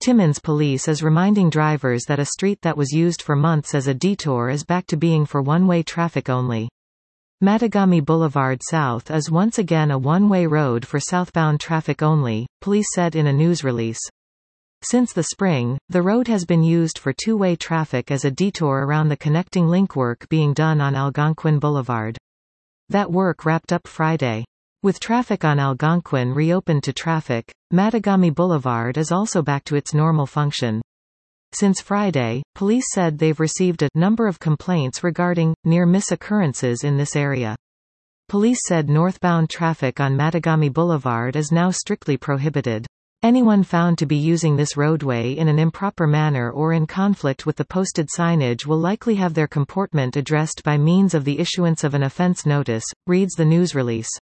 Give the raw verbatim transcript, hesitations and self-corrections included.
Timmins Police is reminding drivers that a street that was used for months as a detour is back to being for one-way traffic only. Mattagami Boulevard South is once again a one-way road for southbound traffic only, police said in a news release. Since the spring, the road has been used for two-way traffic as a detour around the connecting link work being done on Algonquin Boulevard. That work wrapped up Friday. With traffic on Algonquin reopened to traffic, Mattagami Boulevard is also back to its normal function. Since Friday, police said they've received a number of complaints regarding near-miss occurrences in this area. Police said northbound traffic on Mattagami Boulevard is now strictly prohibited. Anyone found to be using this roadway in an improper manner or in conflict with the posted signage will likely have their comportment addressed by means of the issuance of an offense notice, reads the news release.